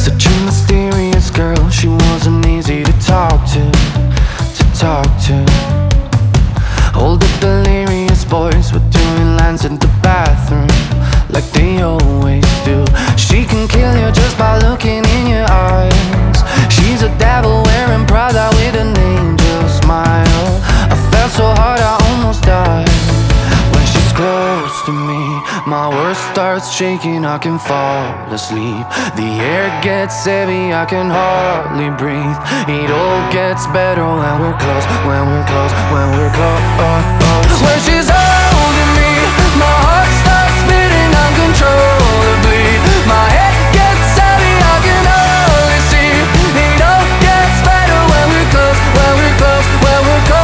Such a mysterious girl, she wasn't easy to talk to. All the delirious boys were doing lines in the bathroom, like they always do. She can kill you just by looking in your eyes. She's a devil wearing Prada with an angel smile. I felt so hard I almost died. When she's close to me, my world starts shaking, I can fall asleep. The air gets heavy, I can hardly breathe. It all gets better when we're close, when we're close, when we're close. When she's holding me, my heart starts beating uncontrollably. My head gets heavy, I can hardly see. It all gets better when we're close, when we're close, when we're close.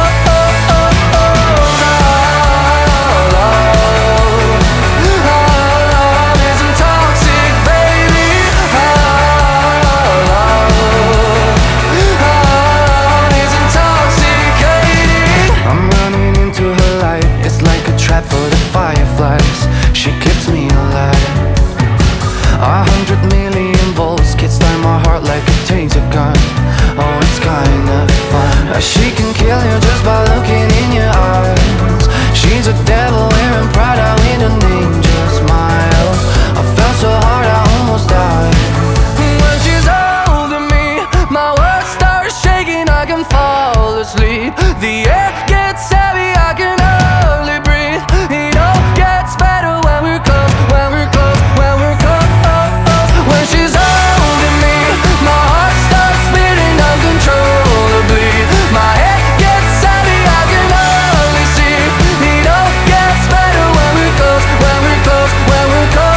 For the fireflies, she keeps me alive. 100 million volts kids time my heart like a taser gun. Oh, it's kinda fun. She can kill you just by looking in your eyes. She's a devil wearing Prada with an angel smile. I felt so hard I almost died. When she's holding me, my world starts shaking, I can fall asleep. The air gets heavy, I can hardly breathe. It all gets better when we're close, when we're close, when we're close. When she's holding me, my heart starts beating uncontrollably. My head gets heavy, I can hardly see. It all gets better when we're close, when we're close, when we're close.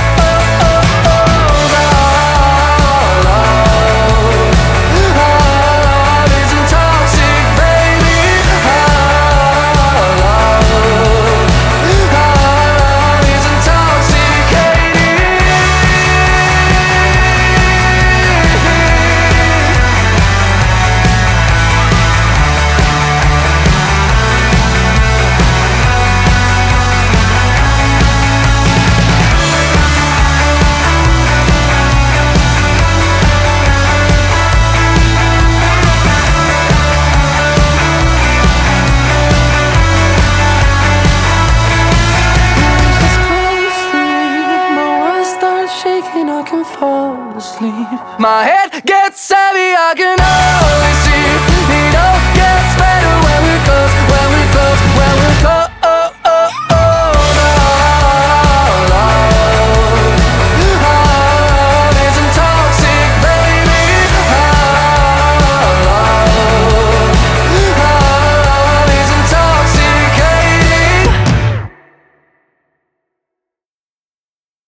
I can fall asleep. My head gets heavy, I can